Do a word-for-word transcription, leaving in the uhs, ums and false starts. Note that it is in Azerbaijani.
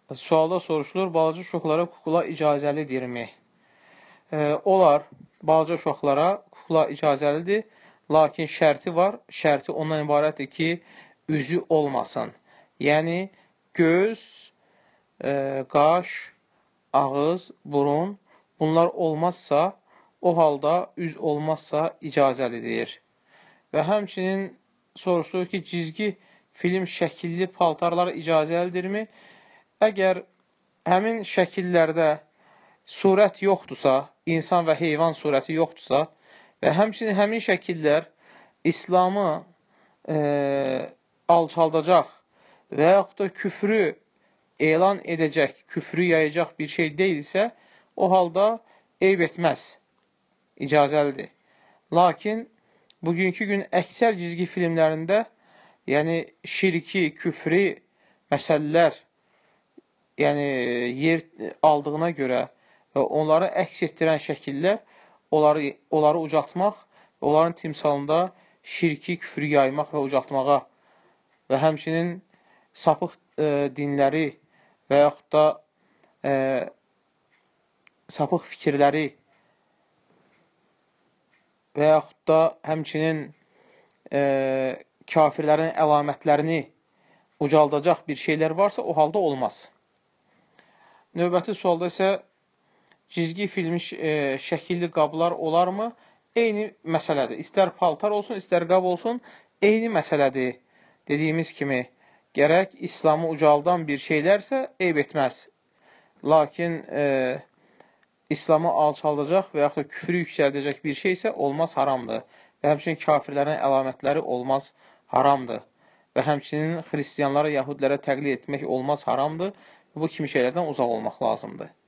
Sualda soruşulur, balaca uşaqlara kukla icazəlidirmi? E, olar, balaca uşaqlara kukla icazəlidir, lakin şərti var. Şərti ondan ibarətdir ki, üzü olmasın. Yəni, göz, e, qaş, ağız, burun, bunlar olmazsa, o halda üz olmazsa icazəlidir. Və həmçinin soruşulur ki, cizgi film şəkilli paltarlar icazəlidirmi? Əgər həmin şəkillərdə surət yoxdursa, insan və heyvan surəti yoxdursa və həmçinin həmin şəkillər İslamı e, alçaldacaq və yaxud da küfrü elan edəcək, küfrü yayacaq bir şey deyilsə, o halda eyb etməz, icazəlidir. Lakin bugünkü gün əksər cizgi filmlərində, yəni şirki, küfri məsələlər yəni yer aldığına görə və onları əks etdirən şəkillər onları, onları ucaltmaq və onların timsalında şirki, küfrü yaymaq və ucaltmağa və həmçinin sapıq e, dinləri və yaxud da e, sapıq fikirləri və yaxud da həmçinin e, kafirlərin əlamətlərini ucaldacaq bir şeylər varsa, o halda olmaz. Növbəti sualda isə cizgi filmi e, şəkilli qablar olarmı? Eyni məsələdir. İstər paltar olsun, istər qab olsun, eyni məsələdir. Dediyimiz kimi, gərək İslamı ucaldan bir şeylərsə eyb etməz. Lakin e, İslamı alçaldacaq və yaxud da küfrü yüksəldəcək bir şeysə olmaz, haramdır. Və həmçinin kafirlərin əlamətləri olmaz, haramdır. Və həmçinin xristiyanlara, yahudilərə təqlid etmək olmaz, haramdır. Bu kimi şeylərdən uzaq olmaq lazımdır.